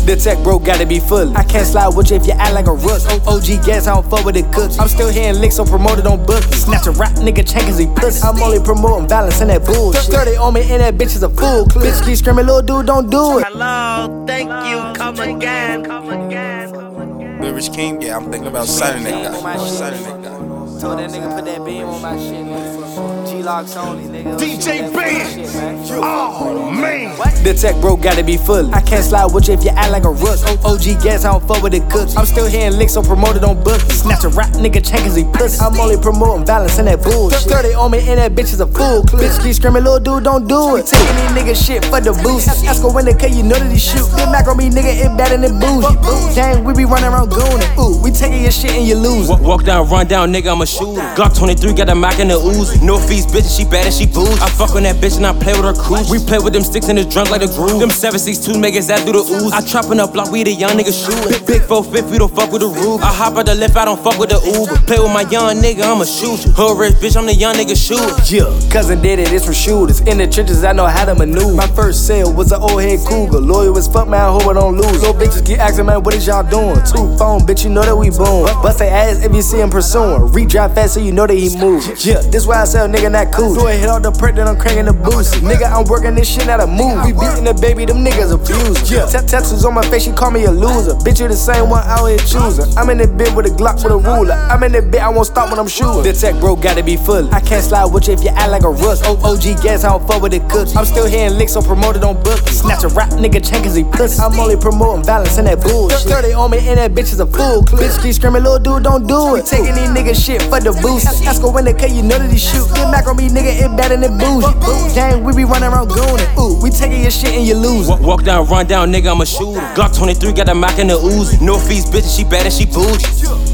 The tech bro gotta be full. I can't slide with you if you act like a rook. OG gas, I don't fuck with the cooks. I'm still hearing licks, so promoted on book. Snatch a rap nigga chain cause he pussy. I'm only promoting violence and that bullshit. 30 on me and that bitch is a fool. Bitch keep screaming, little dude, don't do it. Hello, thank you, come again. Lil Rich King, yeah, I'm thinking about signing that guy. Told that nigga put that beam on my shit, nigga. G-Locks only, nigga. DJ Band. Oh, man. The tech bro gotta be full. I can't slide with you if you act like a rook. OG gas, I don't fuck with the cooks. I'm still hearing licks, so promoted on book. Snatch a rap nigga chain cause he pussy. I'm only promoting violence and that bullshit. 30 on me and that bitch is a fool. Bitch keep screaming, little dude, don't do it. Taking these niggas shit for the boost. Ask her when they cut, you know that he shoot. Get back on me, nigga, it better than bougie. Gang, we be running around gooning. Ooh, we taking your shit and you lose. Walk down, run down, nigga, I'm a shooter. Glock 23, got a Mac in the ooze. Northeast bitch, she bad and she booze. I fuck on that bitch and I play with her crew. We play with them sticks and it's drunk like the groove. Them 762 niggas that do the ooze. I trap in the block, we the young niggas shootin'. Big 4-5, we don't fuck with the roof. I hop out the lift, I don't fuck with the Uber. Play with my young nigga, I'm a shooter. Hood rich bitch, I'm the young nigga shooter. Yeah, cousin did it, it's from shooters. In the trenches, I know how to maneuver. My first sale was an old head cougar. Loyal as fuck, man, I hope I don't lose. Little bitches get asking, man, what is y'all doing? 2 phone, bitch, you know that we boom. Bust they ass if you see him pursuing. Redrive fast so you know that he moving. Yeah, this why I sell nigga not cool. Do a hit off the perk, then I'm cranking the boost. Nigga, I'm working this shit, not a move. We beating the baby, them niggas abused. Yeah, tattoos on my face, she call me a loser. Bitch, you the same one out here choosing. I'm in the bit with a Glock with a ruler. I'm in the bit, I won't stop when I'm shooting. The tech bro gotta be full. I can't slide with you if you act like a rook. OG gas, I don't fuck with the cooks. I'm still hearing licks, so promoted on book. Snatch a rap nigga chain cause he pussy. I'm only promoting violence and that bullshit. 30 on me and that bitch is a fool. Bitch keep screaming, little dude, don't do it. Taking these niggas shit for the boost. Ask her when they cut, you know that he shoot. Get back on me, nigga, it better than bougie. Gang, we be running around gooning. Ooh, we taking your shit and you lose. Walk down, run down, nigga, I'm a shooter. Glock 23, got a Mac in the ooze. Northeast bitch, she bad and she bougie.